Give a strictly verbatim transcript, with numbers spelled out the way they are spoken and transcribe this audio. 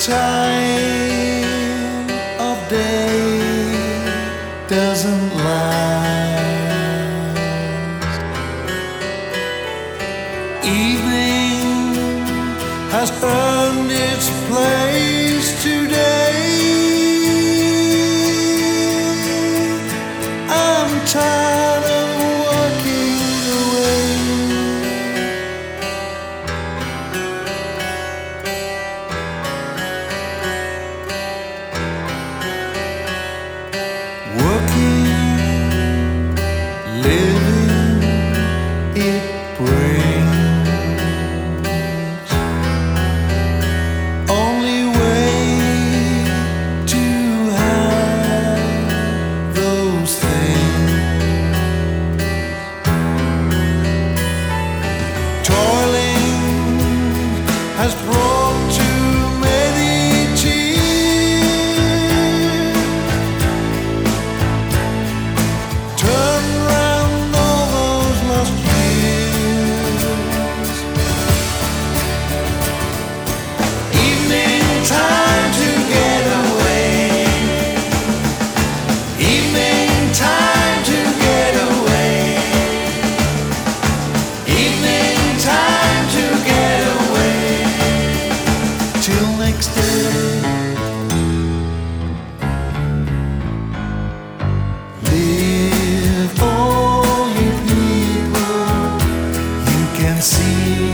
time of day doesn't last. Evening has earned its place today. I'm tired of walking away. Working, living, it brings only way to have those things. Toiling has brought too many tears. Turn round all those lost years. Evening time to get away. Evening time to get away. Evening time to get away. Till next day. Live all you people, you can see